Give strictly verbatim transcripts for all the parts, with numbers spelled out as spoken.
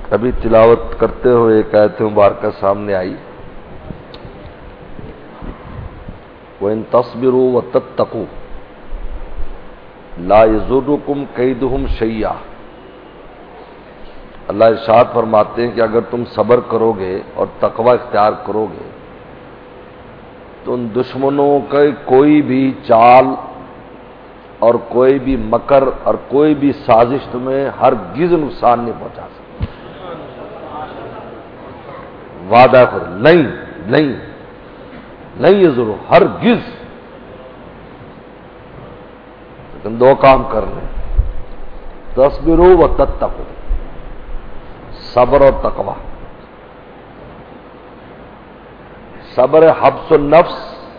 ابھی تلاوت کرتے ہوئے ایک آیت مبارکہ سامنے آئی، وَإِن تَصْبِرُوا وَتَتَّقُوا لَا يَضُرُّكُمْ كَيْدُهُمْ شَيْئًا۔ اللہ ارشاد فرماتے ہیں کہ اگر تم صبر کرو گے اور تقوی اختیار کرو گے تو ان دشمنوں کا کوئی بھی چال اور کوئی بھی مکر اور کوئی بھی سازش تمہیں ہرگز نقصان نہیں پہنچا سکتا۔ وعدہ خود نہیں نہیں نہیں یہ ضرور ہرگز، لیکن دو کام کرنے، تصبروا وتتقوا، صبر اور تقوی۔ صبر حبس النفس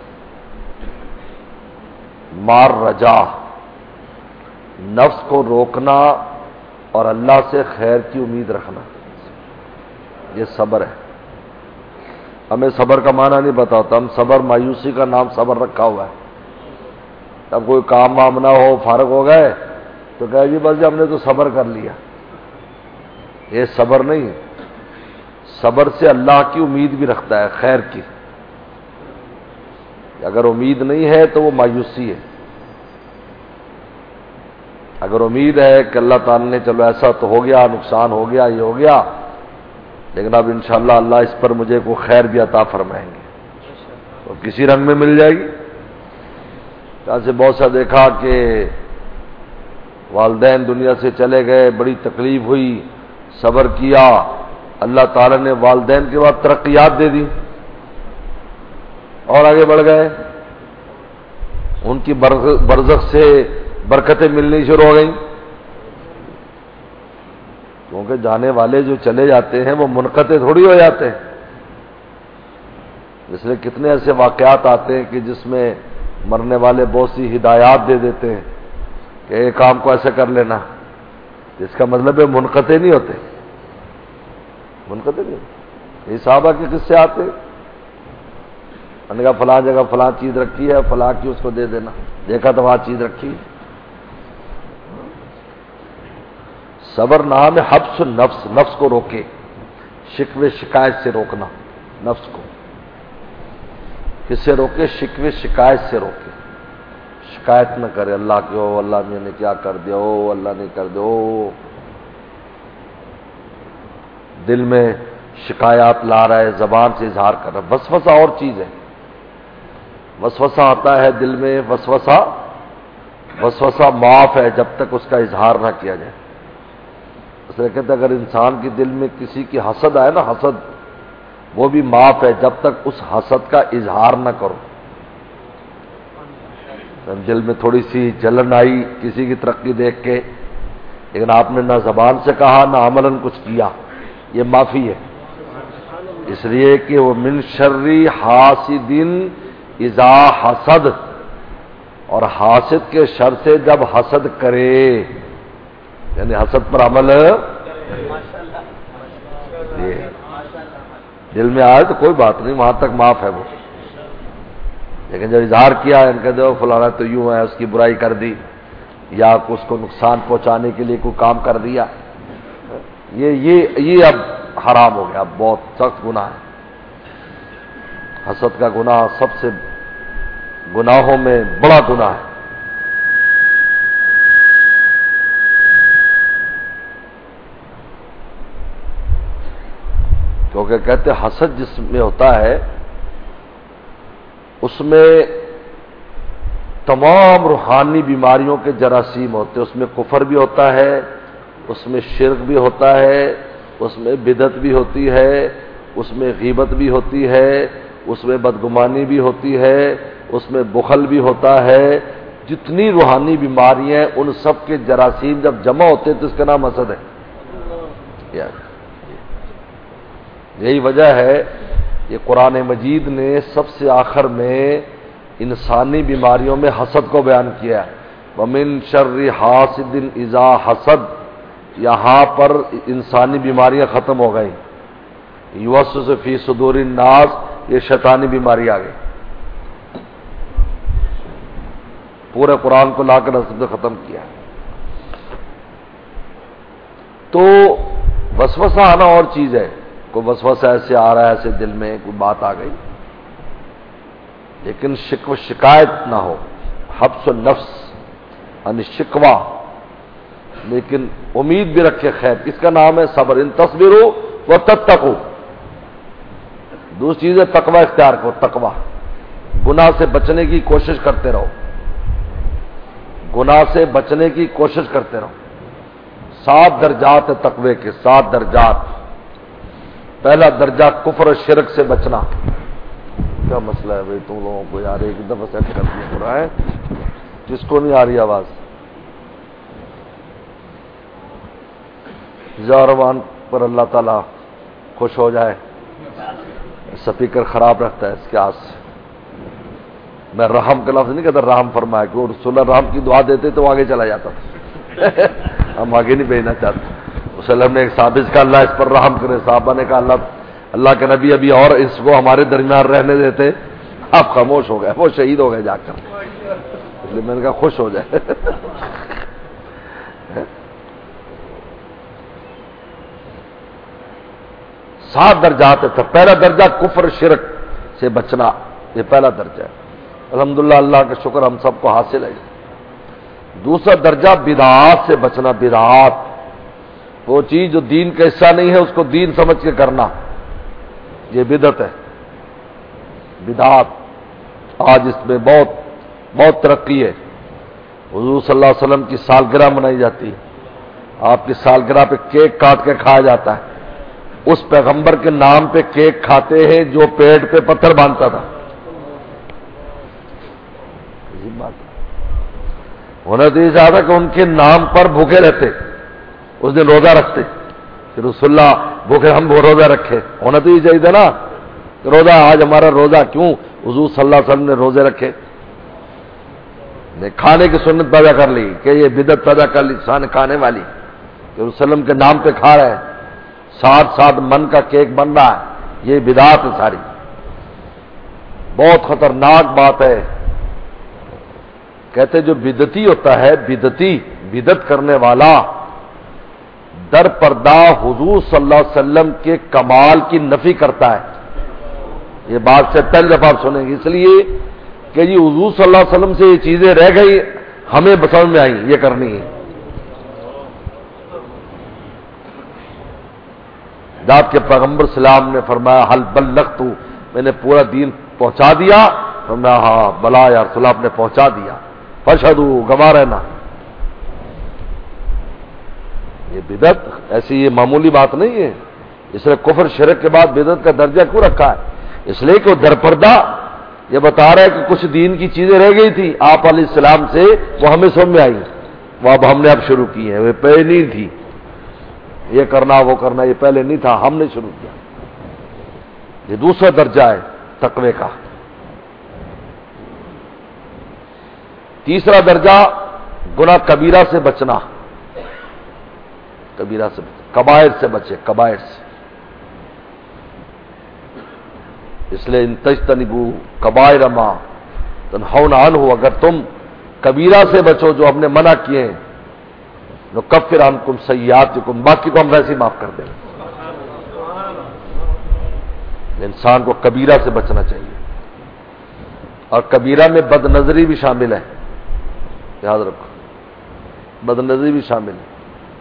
مار رجا، نفس کو روکنا اور اللہ سے خیر کی امید رکھنا، یہ صبر ہے۔ ہمیں صبر کا معنی نہیں پتا ہوتا، ہم صبر مایوسی کا نام صبر رکھا ہوا ہے۔ اب کوئی کام وام نہ ہو، فارغ ہو گئے تو کہے جی بس جی ہم نے تو صبر کر لیا، یہ صبر نہیں ہے۔ صبر سے اللہ کی امید بھی رکھتا ہے، خیر کی۔ اگر امید نہیں ہے تو وہ مایوسی ہے، اگر امید ہے کہ اللہ تعالی نے چلو ایسا تو ہو گیا، نقصان ہو گیا، یہ ہو گیا، لیکن اب انشاءاللہ اللہ اس پر مجھے کوئی خیر بھی عطا فرمائیں گے، تو کسی رنگ میں مل جائے گی۔ ایسے بہت سا دیکھا کہ والدین دنیا سے چلے گئے، بڑی تکلیف ہوئی، صبر کیا، اللہ تعالی نے والدین کے بعد ترقیات دے دی اور آگے بڑھ گئے، ان کی برزخ سے برکتیں ملنی شروع ہو گئیں، کیونکہ جانے والے جو چلے جاتے ہیں وہ منقطع تھوڑی ہو جاتے ہیں۔ اس لیے کتنے ایسے واقعات آتے ہیں کہ جس میں مرنے والے بہت سی ہدایات دے دیتے ہیں کہ ایک کام کو ایسے کر لینا، اس کا مطلب ہے منقطع نہیں ہوتے، منقطع نہیں ہوتے۔ یہ صحابہ کے قصے آتے، انہوں نے کہا فلاں جگہ فلاں چیز رکھی ہے، فلاں کی اس کو دے دینا، دیکھا تو وہاں چیز رکھی۔ صبر نام ہے حبس النفس، نفس کو روکے، شکوے شکایت سے روکنا، نفس کو کس سے روکے؟ شکوے شکایت سے روکے، شکایت نہ کرے اللہ کی، او اللہ نے کیا کر دیا، او اللہ نے کر دیا، او دل میں شکایات لا رہا ہے، زبان سے اظہار کر رہا ہے۔ وسوسہ اور چیز ہے، وسوسہ آتا ہے دل میں، وسوسہ وسوسہ معاف ہے جب تک اس کا اظہار نہ کیا جائے۔ اس لیے کہتے ہیں اگر انسان کے دل میں کسی کی حسد آئے نا، حسد، وہ بھی معاف ہے جب تک اس حسد کا اظہار نہ کرو۔ دل میں تھوڑی سی جلن آئی کسی کی ترقی دیکھ کے، لیکن آپ نے نہ زبان سے کہا نہ عملاً کچھ کیا، یہ معافی ہے۔ اس لیے کہ وہ من شر حاسد اذا حسد، اور حاسد کے شر سے جب حسد کرے، یعنی حسد پر عمل یہ دل میں آئے تو کوئی بات نہیں، وہاں تک معاف ہے وہ، لیکن جب اظہار کیا ان کہ دو فلانا تو یوں ہے، اس کی برائی کر دی یا اس کو نقصان پہنچانے کے لیے کوئی کام کر دیا، یہ یہ یہ اب حرام ہو گیا، اب بہت سخت گناہ ہے۔ حسد کا گناہ سب سے گناہوں میں بڑا گناہ ہے۔ کیونکہ کہتے حسد جس میں ہوتا ہے اس میں تمام روحانی بیماریوں کے جراثیم ہوتے ہیں، اس میں کفر بھی ہوتا ہے، اس میں شرک بھی ہوتا ہے، اس میں بدعت بھی ہوتی ہے، اس میں غیبت بھی ہوتی ہے، اس میں بدگمانی بھی ہوتی ہے، اس میں بخل بھی ہوتا ہے۔ جتنی روحانی بیماریاں ان سب کے جراثیم جب جمع ہوتے ہیں تو اس کا نام حسد ہے۔ یہی وجہ ہے کہ قرآن مجید نے سب سے آخر میں انسانی بیماریوں میں حسد کو بیان کیا ہے۔ وَمِن شَرِّ حَاسِدٍ إِذَا حَسَد، یہاں پر انسانی بیماریاں ختم ہو گئیں۔ یوسوس فی صدور الناس، یہ شیطانی بیماری آ گئی، پورے قرآن کو لا کر حسد ختم کیا۔ تو وسوسہ آنا اور چیز ہے، کوئی وسوسہ ایسے آ رہا ہے ایسے دل میں کوئی بات آ گئی، لیکن شکو شکایت نہ ہو، حبس النفس یعنی شکوہ، لیکن امید بھی رکھے خیر، اس کا نام ہے صبر۔ ان تصبروا وتتقوا، دوسری چیز ہے تقوی اختیار کرو، تقوی، گناہ سے بچنے کی کوشش کرتے رہو، گناہ سے بچنے کی کوشش کرتے رہو۔ سات درجات ہے تقوی کے، سات درجات۔ پہلا درجہ کفر و شرک سے بچنا۔ کیا مسئلہ ہے بھائی تم لوگوں کو یار، ایک دفعہ سیٹ کر دیا ہو رہا ہے، جس کو نہیں آ رہی آواز زاروان پر اللہ تعالیٰ خوش ہو جائے، سپیکر خراب رکھتا ہے اس کے ہاتھ سے۔ میں رحم کا لفظ نہیں کہتا، رحم فرمایا کہ وہ رسول اللہ رحم کی دعا دیتے تو آگے چلا جاتا تھا، ہم آگے نہیں بھیجنا چاہتے۔ وسلم نے ایک صحابی کا اللہ اس پر رحم کرے، صحابہ نے کہا اللہ اللہ کے نبی ابھی اور اس کو ہمارے درمیان رہنے دیتے، آپ خاموش ہو گئے، وہ شہید ہو گئے جا کر، اس لیے میں نے کہا خوش ہو جائے۔ سات درجات ہے، پہلا درجہ کفر شرک سے بچنا، یہ پہلا درجہ ہے، الحمدللہ اللہ کا شکر ہم سب کو حاصل ہے۔ دوسرا درجہ بدعات سے بچنا، بدعات، وہ چیز جو دین کا حصہ نہیں ہے اس کو دین سمجھ کے کرنا، یہ بدعت ہے، بدعات۔ آج اس میں بہت بہت ترقی ہے۔ حضور صلی اللہ علیہ وسلم کی سالگرہ منائی جاتی ہے، آپ کی سالگرہ پہ کیک کاٹ کے کھایا جاتا ہے، اس پیغمبر کے نام پہ کیک کھاتے ہیں جو پیٹ پہ پتھر باندھتا تھا۔ ہونا تو یہ چاہتا کہ ان کے نام پر بھوکے رہتے، اس دن روزہ رکھتے کہ رسول اللہ بھوکے ہم وہ روزہ رکھے، ہونا تو یہ چاہیے نا کہ روزہ آج ہمارا روزہ کیوں حضور صلی اللہ علیہ وسلم نے روزے رکھے، نے کھانے کی سنت پیدا کر لی کہ یہ بدعت پیدا کر لی انسان کھانے والی کہ وسلم کے نام پہ کھا رہے ہیں، ساتھ ساتھ من کا کیک بن رہا ہے، یہ بدعت ہے ساری، بہت خطرناک بات ہے۔ کہتے جو بدعتی ہوتا ہے، بدعتی بدعت کرنے والا در پردہ حضور صلی اللہ علیہ وسلم کے کمال کی نفی کرتا ہے، یہ بات سے پہلی دفعہ آپ سنیں گے، اس لیے کہ جی حضور صلی اللہ علیہ وسلم سے یہ چیزیں رہ گئی، ہمیں سمجھ میں آئی یہ کرنی ہے۔ ذات کے پیغمبر سلام نے فرمایا حل بلغت، میں نے پورا دین پہنچا دیا، فرمایا ہاں بلا یا رسول اللہ آپ نے پہنچا دیا، فشہدوا گواہ رہنا۔ یہ بدعت ایسی یہ معمولی بات نہیں ہے، اس لیے کفر شرک کے بعد بدعت کا درجہ کیوں رکھا ہے؟ اس لیے کہ وہ درپردہ یہ بتا رہا ہے کہ کچھ دین کی چیزیں رہ گئی تھی آپ علیہ السلام سے، وہ ہمیں سمجھ میں آئی، وہ اب ہم نے اب شروع کی ہیں، وہ پہلے نہیں تھی، یہ کرنا وہ کرنا یہ پہلے نہیں تھا، ہم نے شروع کیا۔ یہ دوسرا درجہ ہے تقوی کا۔ تیسرا درجہ گناہ کبیرہ سے بچنا، کبیرہ سے بچنا، کبائر سے بچے، کبائر سے۔ اس لیے ان تجتنبوا کبائر ما تنہون عنہ، اگر تم کبیرہ سے بچو جو ہم نے منع کیے ہیں، نکفر عنکم سیئاتکم، باقی کو ہم ویسے ہی معاف کر دیں گے۔ انسان کو کبیرہ سے بچنا چاہیے، اور کبیرہ میں بد نظری بھی شامل ہے، یاد رکھو بد نظری بھی شامل ہے،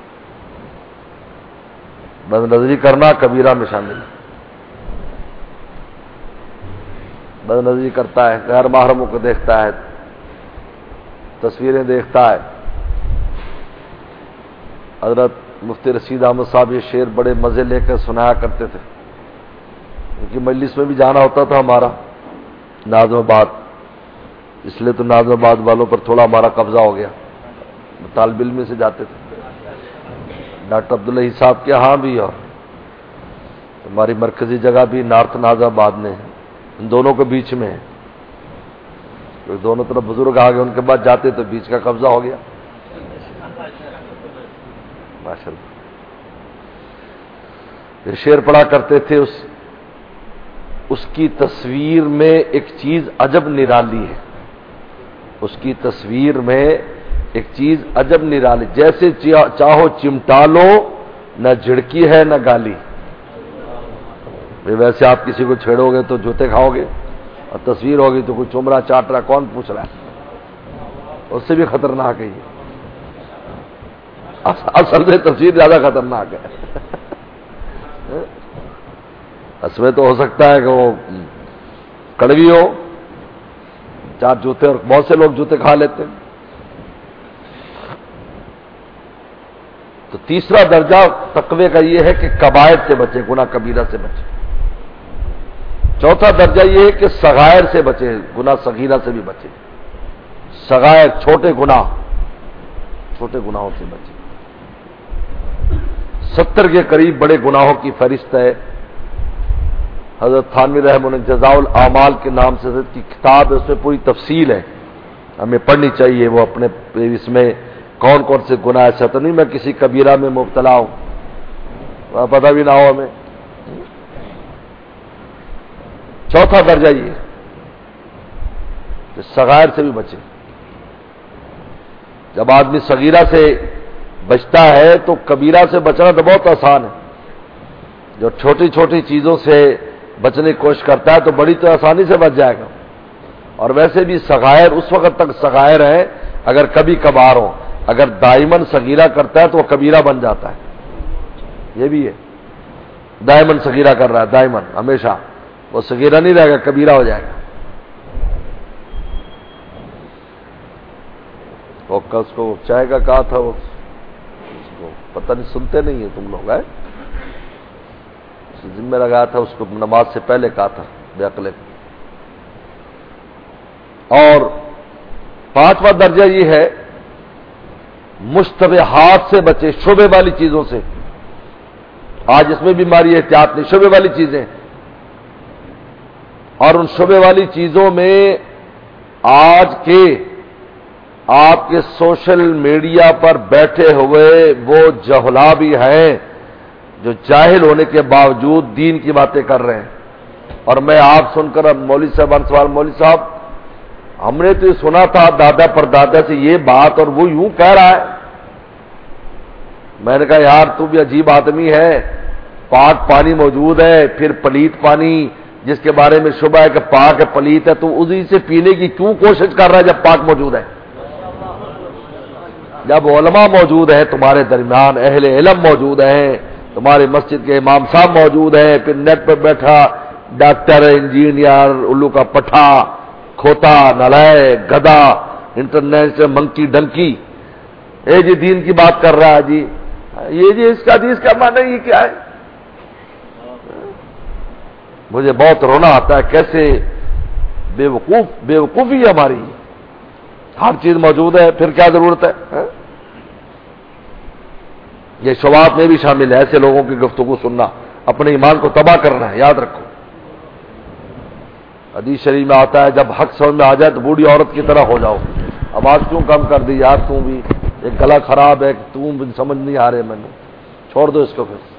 بد نظری کرنا کبیرہ میں شامل ہے۔ بد نظری کرتا ہے، غیر محرموں کو دیکھتا ہے، تصویریں دیکھتا ہے۔ حضرت مفتی رشید احمد صاحب یہ شعر بڑے مزے لے کر سنایا کرتے تھے، ان کی مجلس میں بھی جانا ہوتا تھا ہمارا ناظم آباد، اس لیے تو ناظم آباد والوں پر تھوڑا ہمارا قبضہ ہو گیا، طالب علم سے جاتے تھے، ڈاکٹر عبداللہ صاحب کے ہاں بھی، اور ہماری مرکزی جگہ بھی نارتھ ناظم آباد میں ہے، ان دونوں کے بیچ میں ہے، کیونکہ دونوں طرف بزرگ آ گئے، ان کے بعد جاتے تو بیچ کا قبضہ ہو گیا، ماشاءاللہ۔ یہ شعر پڑھا کرتے تھے، اس اس کی تصویر میں ایک چیز عجب نرالی ہے، اس کی تصویر میں ایک چیز عجب نرالی، جیسے چاہو چمٹا لو نہ جھڑکی ہے نہ گالی. ویسے آپ کسی کو چھیڑو گے تو جوتے کھاؤ گے, اور تصویر ہوگی تو کوئی چمڑا چاٹ رہا, کون پوچھ رہا ہے, اس سے بھی خطرناک ہے یہ. اصل میں تصویر زیادہ خطرناک ہے. اس میں تو ہو سکتا ہے کہ وہ کڑوی ہو, چار جوتے, اور بہت سے لوگ جوتے کھا لیتے ہیں. تو تیسرا درجہ تقوی کا یہ ہے کہ کبائر سے بچے, گناہ کبیرہ سے بچے. چوتھا درجہ یہ ہے کہ صغائر سے بچے, گناہ صغیرہ سے بھی بچے. صغائر چھوٹے گناہ, چھوٹے گناہوں سے بچے. ستر کے قریب بڑے گناہوں کی فہرست ہے. حضرت تھانوی رحمہ اللہ جزاء الاعمال کے نام سے حضرت کی کتاب ہے, اس میں پوری تفصیل ہے, ہمیں پڑھنی چاہیے. وہ اپنے اس میں کون کون سے گناہ, ایسا تو نہیں میں کسی کبیرہ میں مبتلا ہوں, پتہ بھی نہ ہو ہمیں. چوتھا درجہ یہ کہ صغائر سے بھی بچے. جب آدمی صغیرہ سے بچتا ہے تو کبیرہ سے بچنا تو بہت آسان ہے. جو چھوٹی چھوٹی چیزوں سے بچنے کی کوشش کرتا ہے تو بڑی تو آسانی سے بچ جائے گا. اور ویسے بھی صغائر اس وقت تک صغائر ہیں اگر کبھی کبھار ہو. اگر دائمن صغیرہ کرتا ہے تو وہ کبیرہ بن جاتا ہے. یہ بھی ہے, دائمن صغیرہ کر رہا ہے, دائمن ہمیشہ, وہ صغیرہ نہیں رہے گا, کبیرہ ہو جائے گا. وہ اس کو چائے کا کہا تھا, وہ اس کو پتہ نہیں, سنتے نہیں ہیں تم لوگ, ہے ذمہ لگایا تھا اس کو, نماز سے پہلے کہا تھا بے عقلے. اور پانچواں درجہ یہ ہے مشتبہات سے بچے, شبہ والی چیزوں سے. آج اس میں بیماری احتیاط نہیں, شبہ والی چیزیں, اور ان شبہ والی چیزوں میں آج کے آپ کے سوشل میڈیا پر بیٹھے ہوئے وہ جہلا بھی ہیں جو جاہل ہونے کے باوجود دین کی باتیں کر رہے ہیں. اور میں آپ سن کر اب مولوی صاحب سوال, مولوی صاحب ہم نے تو یہ سنا تھا دادا پر دادا سے یہ بات, اور وہ یوں کہہ رہا ہے. میں نے کہا یار تو بھی عجیب آدمی ہے, پاک پانی موجود ہے, پھر پلیت پانی جس کے بارے میں شبہ ہے کہ پاک ہے پلیت ہے, تو اسی سے پینے کی کیوں کوشش کر رہا ہے جب پاک موجود ہے؟ جب علماء موجود ہیں تمہارے درمیان, اہل علم موجود ہیں, تمہاری مسجد کے امام صاحب موجود ہیں, پھر نیٹ پر بیٹھا ڈاکٹر, انجینئر, الو کا پٹھا, کھوتا, نلائے, گدا, انٹرنیشنل منکی ڈنکی, اے جی دین کی بات کر رہا ہے جی, یہ جی اس کا حدیث کا معنی یہ کیا ہے؟ مجھے بہت رونا آتا ہے, کیسے بے وقوف بے وقوفی ہے ہماری. ہر چیز موجود ہے, پھر کیا ضرورت ہے؟ یہ شبہات میں بھی شامل ہے, ایسے لوگوں کی گفتگو سننا اپنے ایمان کو تباہ کرنا ہے, یاد رکھو. حدیث شریف میں آتا ہے جب حق سمجھ میں آ جائے تو بوڑھی عورت کی طرح ہو جاؤ. آواز کیوں کم کر دی یار, تم بھی ایک گلا خراب ہے, تم بھی سمجھ نہیں آ رہے, میں نے چھوڑ دو اس کو. پھر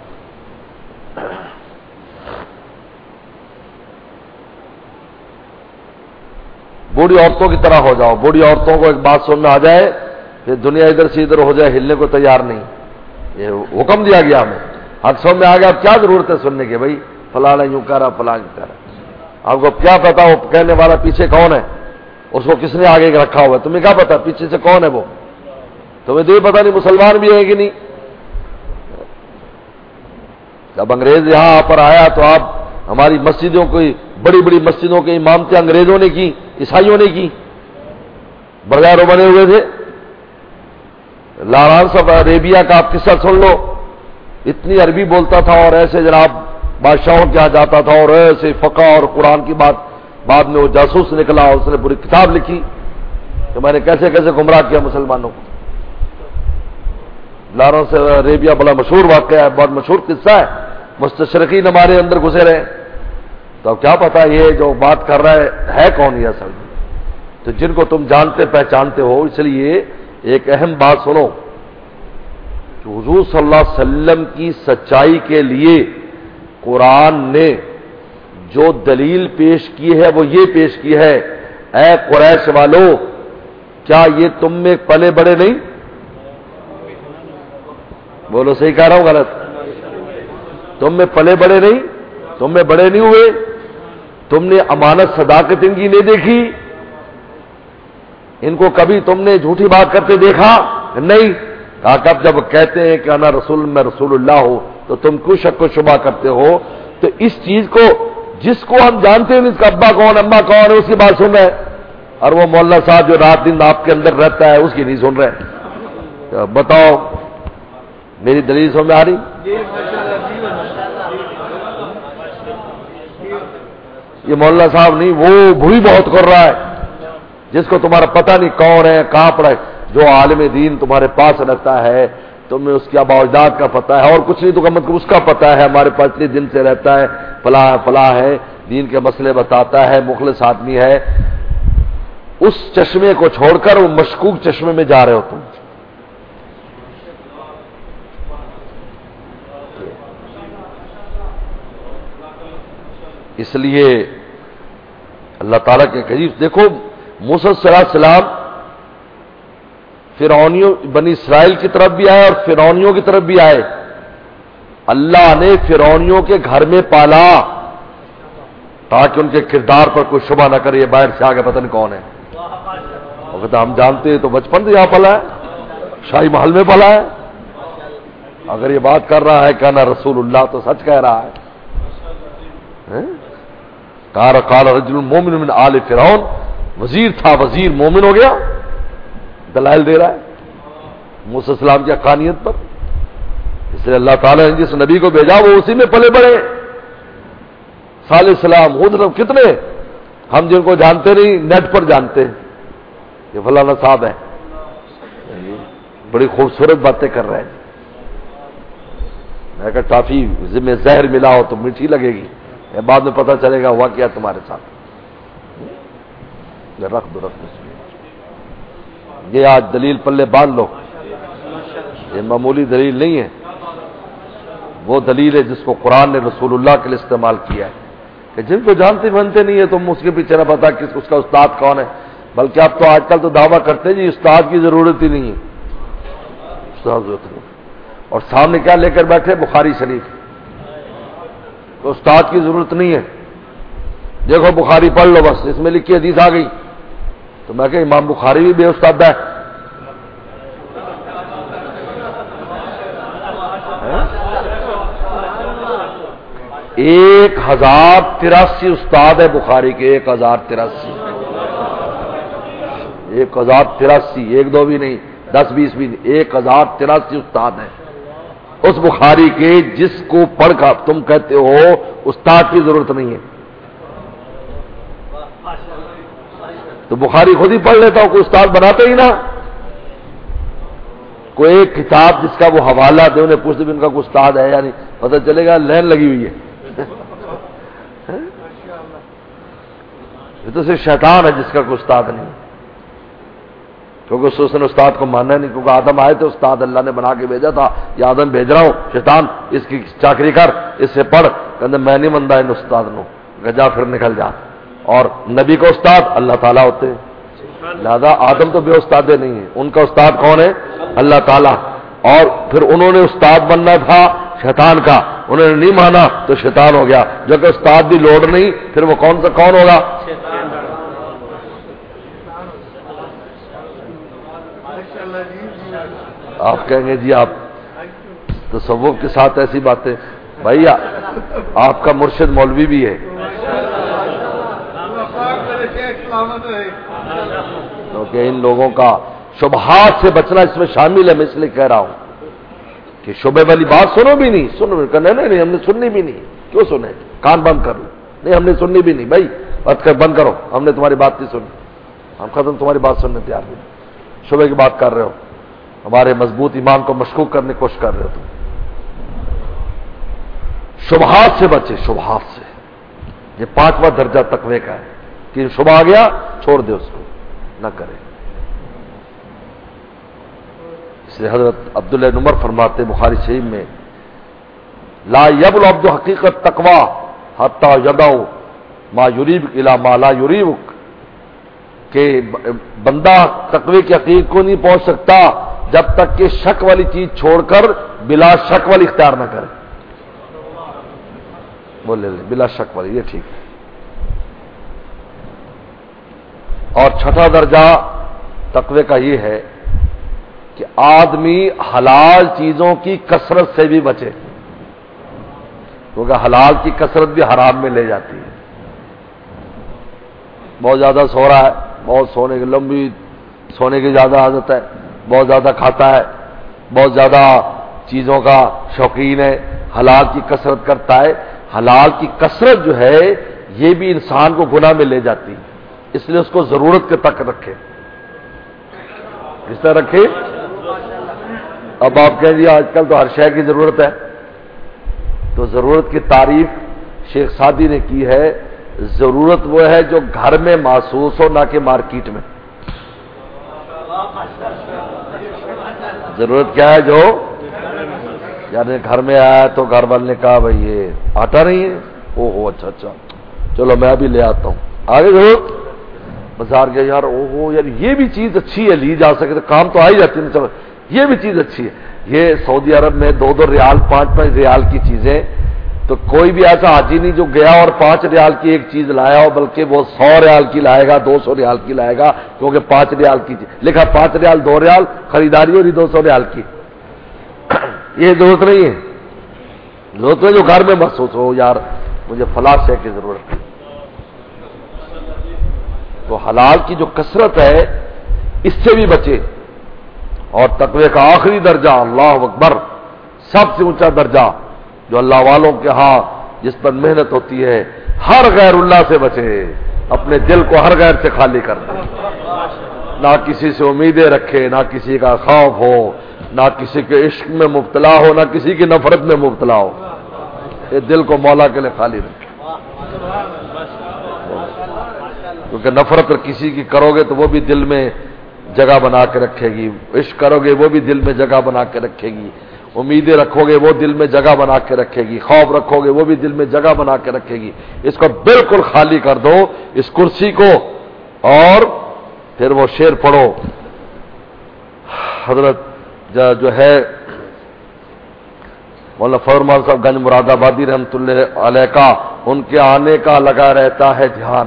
بوڑھی عورتوں کی طرح ہو جاؤ. بوڑھی عورتوں کو ایک بات سن میں آ جائے پھر دنیا ادھر سے ادھر ہو جائے, ہلنے کو تیار نہیں. یہ حکم دیا گیا ہمیں, حق سمجھ میں آ گیا, اب کیا ضرورت ہے سننے کی؟ بھائی فلانا یوں کہہ رہا, فلاں کہہ رہا, آپ کو کیا پتا وہ کہنے والا پیچھے کون ہے, اس کو کس نے آگے رکھا ہوا ہے؟ تمہیں کیا پتا پیچھے سے کون ہے وہ؟ تمہیں تو یہ پتا نہیں مسلمان بھی ہیں کہ نہیں. جب انگریز یہاں پر آیا تو آپ ہماری مسجدوں کی, بڑی بڑی مسجدوں کے امامتیں انگریزوں نے کی, عیسائیوں نے کی, برگاروں بنے ہوئے تھے. لارانس آف عربیہ کا آپ قصہ سن لو, اتنی عربی بولتا تھا, اور ایسے جناب بادشاہوں کے یہاں جاتا تھا, اور ایسے فقہ اور قرآن کی بات. بعد میں وہ جاسوس نکلا, اس نے پوری کتاب لکھی کہ میں نے کیسے کیسے گمراہ کیا مسلمانوں کو. لارانس آف عربیہ بڑا مشہور واقعہ ہے, بہت مشہور قصہ ہے, مستشرقین ہمارے اندر گھسے رہے. تو اب کیا پتا یہ جو بات کر رہا ہے ہے کون یہ اصل میں؟ تو جن کو تم جانتے پہچانتے ہو, اس لیے ایک اہم بات سنو کہ حضور صلی اللہ علیہ وسلم کی سچائی کے لیے قرآن نے جو دلیل پیش کی ہے وہ یہ پیش کی ہے, اے قریش والو کیا یہ تم میں پلے بڑے نہیں؟ بولو صحیح کہہ رہا ہوں غلط؟ تم میں پلے بڑے نہیں، تم میں بڑے نہیں ہوئے، تم نے امانت صداقت ان کی نہیں دیکھی، ان کو کبھی تم نے جھوٹی بات کرتے دیکھا نہیں؟ کہا کب جب کہتے ہیں کہ انا رسول میں رسول اللہ ہوں تو تم کیوں شک و شبہ کرتے ہو؟ تو اس چیز کو جس کو ہم جانتے ہیں اس کا ابا کون اما کون ہے اس کی بات سن رہے ہیں، اور وہ مولانا صاحب جو رات دن آپ کے اندر رہتا ہے اس کی نہیں سن رہے۔ بتاؤ میری دلیل سمجھ میں آ رہی؟ یہ مولانا صاحب نہیں، وہ بھوری بہت کر رہا ہے جس کو تمہارا پتہ نہیں کون ہے کہاں پڑا ہے، جو عالم دین تمہارے پاس رہتا ہے تمہیں اس کی آبا اجداد کا پتہ ہے، اور کچھ نہیں تو مطلب اس کا پتہ ہے، ہمارے پاس اتنے دن سے رہتا ہے، فلاں فلاں ہے، دین کے مسئلے بتاتا ہے، مخلص آدمی ہے، اس چشمے کو چھوڑ کر وہ مشکوک چشمے میں جا رہے ہو تم۔ اس لیے اللہ تعالیٰ کے قریب دیکھو، موسیٰ صلی اللہ علیہ وسلم فرعونیوں بنی اسرائیل کی طرف بھی آئے اور فرعونیوں کی طرف بھی آئے، اللہ نے فرعونیوں کے گھر میں پالا تاکہ ان کے کردار پر کوئی شبہ نہ کرے یہ باہر سے آگے پتہ نہیں کون ہے۔ اور کہتا ہم جانتے ہیں تو بچپن سے یہاں پلا ہے، شاہی محل میں پلا ہے، اگر یہ بات کر رہا ہے کہ نا رسول اللہ تو سچ کہہ رہا ہے۔ قال قال رجل مومن من آل فرعون، وزیر تھا وزیر مومن ہو گیا، دلائل دے رہا ہے موسیٰ علیہ السلام کی حقانیت پر۔ اس لیے اللہ تعالیٰ نے جس نبی کو بھیجا وہ اسی میں پلے بڑے، صالح السلام، ہود، کتنے ہم جن کو جانتے نہیں نیٹ پر جانتے ہیں یہ فلانا صاحب ہے، بڑی خوبصورت باتیں کر رہے ہیں۔ میں کہا ٹافی میں زہر ملا ہو تو میٹھی لگے گی، بعد میں پتہ چلے گا ہوا کیا تمہارے ساتھ۔ رکھ دو رکھ دو یہ آج دلیل پلے باندھ لو، یہ معمولی دلیل نہیں ہے، وہ دلیل ہے جس کو قرآن نے رسول اللہ کے لیے استعمال کیا ہے کہ جن کو جانتے بنتے نہیں ہے تم اس کے پیچھے نہ پتا کس اس کا استاد کون ہے، بلکہ اب تو آج کل تو دعویٰ کرتے ہیں جی استاد کی ضرورت ہی نہیں ہے، استاد ضرورت نہیں، اور سامنے کیا لے کر بیٹھے بخاری شریف، تو استاد کی ضرورت نہیں ہے، دیکھو بخاری پڑھ لو بس، اس میں لکھی حدیث آ گئی، تو میں کہ امام بخاری بھی بے استاد ہے، ایک ہزار تراسی استاد ہے بخاری کے، ایک ہزار تراسی ایک ہزار تراسی ایک دو بھی نہیں، دس بیس بھی نہیں، ایک ہزار تراسی استاد ہیں اس بخاری کے جس کو پڑھ کر تم کہتے ہو استاد کی ضرورت نہیں ہے۔ تو بخاری خود ہی پڑھ لیتا ہوں، کوئی استاد بناتے ہی نہ، کوئی ایک کتاب جس کا وہ حوالہ دے انہیں پوچھ دے ان کا کوئی استاد ہے یا نہیں، پتہ چلے گا لین لگی ہوئی ہے۔ یہ تو صرف شیطان ہے جس کا کوئی استاد نہیں، کیونکہ اس نے استاد کو ماننا نہیں، کیونکہ آدم آئے تھے استاد اللہ نے بنا کے بھیجا تھا، یہ آدم بھیج رہا ہوں شیطان اس کی چاکری کر، اس سے پڑھ، کہتے میں نہیں منتا ان استاد نو، جا پھر نکل جا، اور نبی کا استاد اللہ تعالیٰ ہوتے ہیں، لہذا آدم تو بے استاد نہیں ہے، ان کا استاد کون ہے؟ اللہ تعالیٰ، اور پھر انہوں نے استاد بننا تھا شیطان کا، انہوں نے نہیں مانا تو شیطان ہو گیا، جو کہ استاد بھی لوڑ نہیں، پھر وہ کون سا کون ہوگا؟ آپ کہیں گے جی آپ تصوف کے ساتھ ایسی باتیں، بھائی آپ کا مرشد مولوی بھی ہے، کیونکہ ان لوگوں کا شبہات سے بچنا اس میں شامل ہے، میں اس لیے کہہ رہا ہوں کہ شبہ والی بات سنو بھی نہیں، سنو نہیں نہیں ہم نے سننی بھی نہیں، کیوں سنے؟ کان بند کر لو، نہیں ہم نے سننی بھی نہیں، بھائی بات کر بند کرو، ہم نے تمہاری بات نہیں سنی، ہم ختم تمہاری بات سننے تیار نہیں، شبہ کی بات کر رہے ہو، ہمارے مضبوط ایمان کو مشکوک کرنے کی کوشش کر رہے ہو تم۔ شبہات سے بچے، شبہات سے، یہ پانچواں درجہ تقوی کا ہے کہ شبہ آ گیا چھوڑ دے اس کو، نہ کرے۔ اس لیے حضرت عبداللہ بن عمر فرماتے بخاری شریف میں، لا یبلغ العبد حقیقت تقوی حتی یدع ما یریب الی ما لا یریبک، کہ بندہ تقوی کی حقیقت کو نہیں پہنچ سکتا جب تک کہ شک والی چیز چھوڑ کر بلا شک والی اختیار نہ کرے، وہ لے لے بلا شک والی، یہ ٹھیک ہے۔ اور چھٹا درجہ تقوی کا یہ ہے کہ آدمی حلال چیزوں کی کثرت سے بھی بچے، کیونکہ حلال کی کثرت بھی حرام میں لے جاتی ہے۔ بہت زیادہ سو رہا ہے، بہت سونے کی لمبی سونے کی زیادہ عادت ہے، بہت زیادہ کھاتا ہے، بہت زیادہ چیزوں کا شوقین ہے، حلال کی کثرت کرتا ہے۔ حلال کی کثرت جو ہے یہ بھی انسان کو گناہ میں لے جاتی ہے، اس لیے اس کو ضرورت کے تک رکھے۔ کس طرح رکھے؟ اب آپ کہیں جی آج کل تو ہر شے کی ضرورت ہے، تو ضرورت کی تعریف شیخ سعدی نے کی ہے، ضرورت وہ ہے جو گھر میں محسوس ہو، نہ کہ مارکیٹ میں۔ ضرورت کیا ہے؟ جو یعنی گھر میں آیا تو گھر والے نے کہا بھائی یہ آٹا نہیں ہے، او ہو اچھا اچھا چلو میں ابھی لے آتا ہوں، آگے ضرورت بازار گیا یار او ہو یار یہ بھی چیز اچھی ہے، لی جا سکے تو کام تو آ ہی جاتی ہے، چلو یہ بھی چیز اچھی ہے۔ یہ سعودی عرب میں دو دو ریال پانچ پانچ ریال کی چیزیں، تو کوئی بھی ایسا حاجی نہیں جو گیا اور پانچ ریال کی ایک چیز لایا ہو، بلکہ وہ سو ریال کی لائے گا، دو سو ریال کی لائے گا، کیونکہ پانچ ریال کی لکھا پانچ ریال دو ریال خریداری ہو رہی دو سو ریال کی۔ یہ ضرورت نہیں ہے، ضرورت ہے جو گھر میں محسوس ہو، یار مجھے فلاں شے کی ضرورت ہے۔ تو حلال کی جو کثرت ہے اس سے بھی بچے۔ اور تقوی کا آخری درجہ اللہ اکبر، سب سے اونچا درجہ جو اللہ والوں کے ہاں جس پر محنت ہوتی ہے، ہر غیر اللہ سے بچے، اپنے دل کو ہر غیر سے خالی کر دے، نہ کسی سے امیدیں رکھے، نہ کسی کا خوف ہو، نہ کسی کے عشق میں مبتلا ہو، نہ کسی کی نفرت میں مبتلا ہو، یہ دل کو مولا کے لیے خالی رکھے۔ کیونکہ نفرت کسی کی کرو گے تو وہ بھی دل میں جگہ بنا کے رکھے گی، عشق کرو گے وہ بھی دل میں جگہ بنا کے رکھے گی، امیدیں رکھو گے وہ دل میں جگہ بنا کے رکھے گی، خوف رکھو گے وہ بھی دل میں جگہ بنا کے رکھے گی۔ اس کو بالکل خالی کر دو اس کرسی کو، اور پھر وہ شعر پڑھو۔ حضرت جو ہے مولانا فرمان صاحب گنج مراد آبادی رحمۃ اللہ علیہ کا، ان کے آنے کا لگا رہتا ہے دھیان،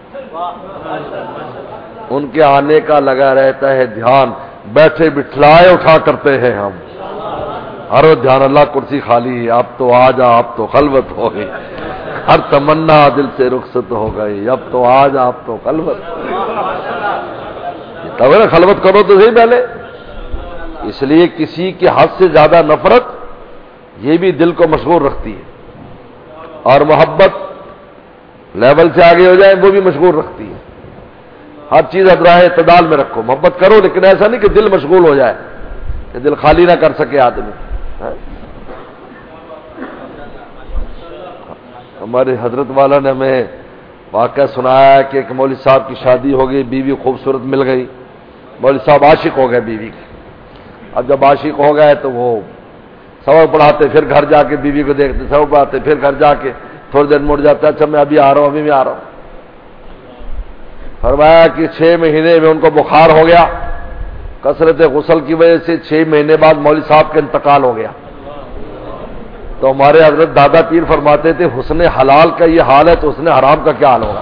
ان کے آنے کا لگا رہتا ہے دھیان، بیٹھے بٹھلائے اٹھا کرتے ہیں ہم، ہر دھیان اللہ کرسی خالی، اب تو آ جا اب تو خلوت ہو گئی، ہر تمنا دل سے رخصت ہو گئی، اب تو آ جا اب تو خلوت، تب نا خلوت کرو تو صحیح پہلے۔ اس لیے کسی کی حد سے زیادہ نفرت یہ بھی دل کو مشغول رکھتی ہے، اور محبت لیول سے آگے ہو جائے وہ بھی مشغول رکھتی ہے۔ ہر چیز ادراہ اعتدال میں رکھو، محبت کرو لیکن ایسا نہیں کہ دل مشغول ہو جائے، کہ دل خالی نہ کر سکے آدمی۔ ہمارے حضرت والا نے ہمیں واقعہ سنایا ہے کہ ایک مولوی صاحب کی شادی ہو گئی، بیوی خوبصورت مل گئی، مولوی صاحب عاشق ہو گئے بیوی کی۔ اب جب عاشق ہو گئے تو وہ سبق پڑھاتے، پھر گھر جا کے بیوی کو دیکھتے، سبق پڑھاتے، پھر گھر جا کے تھوڑی دیر مڑ جاتا ہے، اچھا میں ابھی آ رہا ہوں ابھی میں آ رہا ہوں۔ فرمایا کہ چھ مہینے میں ان کو بخار ہو گیا، کثرت غسل کی وجہ سے چھ مہینے بعد مولوی صاحب کا انتقال ہو گیا۔ تو ہمارے حضرت دادا پیر فرماتے تھے حسن حلال کا یہ حال ہے تو حسن حرام کا کیا حال ہوگا؟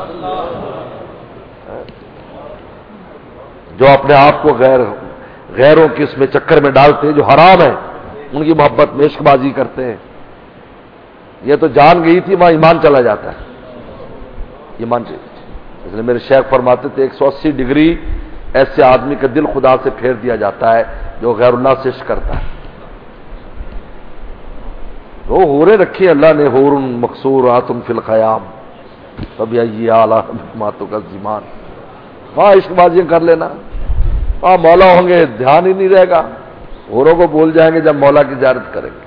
جو اپنے آپ کو غیر غیروں کے اس میں چکر میں ڈالتے ہیں جو حرام ہے، ان کی محبت میں عشق بازی کرتے ہیں، یہ تو جان گئی تھی وہاں ایمان چلا جاتا ہے، ایمان چلا۔ اس لیے میرے شیخ فرماتے تھے ایک سو اسی ڈگری ایسے آدمی کا دل خدا سے پھیر دیا جاتا ہے جو غیر اللہ سے عشق کرتا ہے۔ وہ حوریں رکھی اللہ نے، حور مقصورات فی الخیام فبأی آلاء ربکما تکذبان، وہاں عشق بازیاں کر لینا، وہاں مولا ہوں گے دھیان ہی نہیں رہے گا، حوروں کو بھول جائیں گے جب مولا کی زیارت کریں گے۔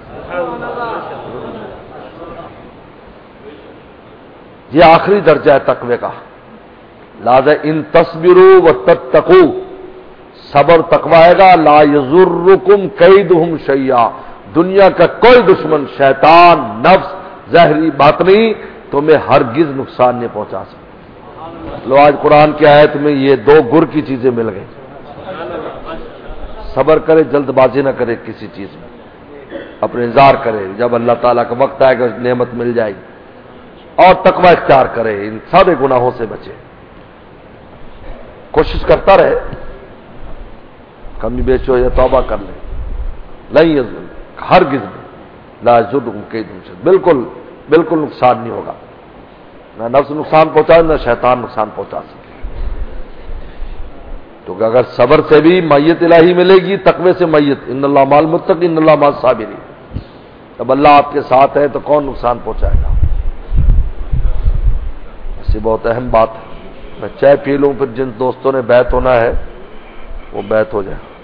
یہ آخری درجہ ہے تقوی کا، لہذا ان تصبروا وتتقوا، صبر تقوی آئے گا، لا یضرکم کیدہم شیئا، دنیا کا کوئی دشمن، شیطان، نفس، ظاہری باطنی تمہیں ہرگز نقصان نہیں پہنچا سکتا۔ لو آج قرآن کی آیت میں یہ دو گر کی چیزیں مل گئی، صبر کرے، جلد بازی نہ کرے کسی چیز میں، اپنے انتظار کرے جب اللہ تعالیٰ کا وقت آئے گا نعمت مل جائے گی، اور تقوی اختیار کرے، ان سارے گناہوں سے بچے، کوشش کرتا رہے، کمی بیچ ہو یا توبہ کر لے، نہیں یزل ہرگز نہیں، لا یضرکم کیدہم شیئا، بالکل بالکل نقصان نہیں ہوگا، نہ نفس نقصان پہنچا نہ شیطان نقصان پہنچا سکے، کیونکہ اگر صبر سے بھی میت الہی ملے گی، تقوی سے میت، ان اللہ مع المتقین ان اللہ مع الصابرین، جب اللہ آپ کے ساتھ ہے تو کون نقصان پہنچائے گا؟ ایسی بہت اہم بات ہے۔ میں چائے پی لوں، پھر جن دوستوں نے بیعت ہونا ہے وہ بیعت ہو جائے۔